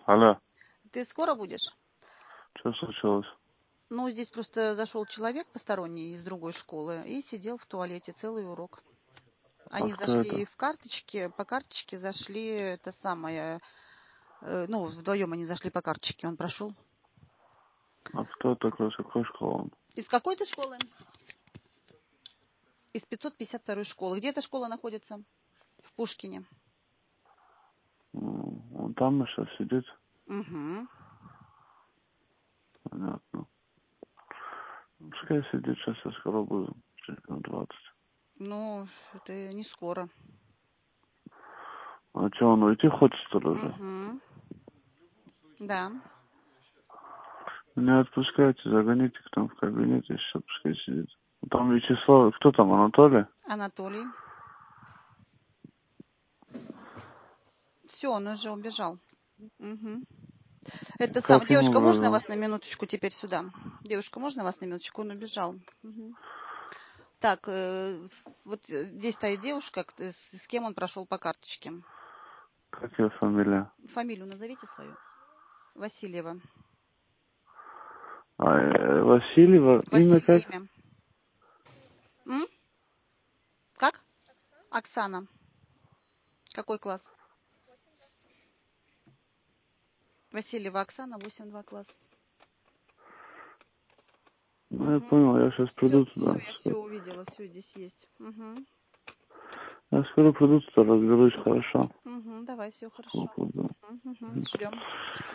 Алло, Ты скоро будешь? что случилось? Ну, здесь просто зашел человек посторонний из другой школы и сидел в туалете целый урок. А Они кто зашли это? в карточке, по карточке зашли, это самое, ну, вдвоем они зашли по карточке, он прошел. А кто такой, с какой школы он? Из какой ты школы? Из 552 школы. Где эта школа находится? В Пушкине. Он там сейчас сидит? Угу. Понятно. Пускай сидит, сейчас я скоро буду. Через минут 20. Ну, это не скоро. А что, он уйти хочет, что ли, уже? Угу. Да. Не отпускайте, загоните к нам в кабинет, и все, пускай сидит. Там Вячеслав, кто там, Анатолий? Анатолий. Все, он уже убежал. Угу. Это сам. Как ему Девушка, можно говорю? вас на минуточку теперь сюда? Девушка, можно вас на минуточку? Он убежал. Мгм. Так, вот здесь стоит девушка, с кем он прошел по карточке. Как ее фамилия? Фамилию назовите свою. Васильева. Васильева, имя Василий как? имя. М? Как? Оксана. Какой класс? Васильева Оксана, 8-2 класс. Ну, я Угу. понял, я сейчас Все, приду все, туда. я все увидела, все здесь есть. Угу. Я скоро приду туда, разберусь, хорошо? Угу, давай, все Скоро хорошо. приду. Угу, ждем.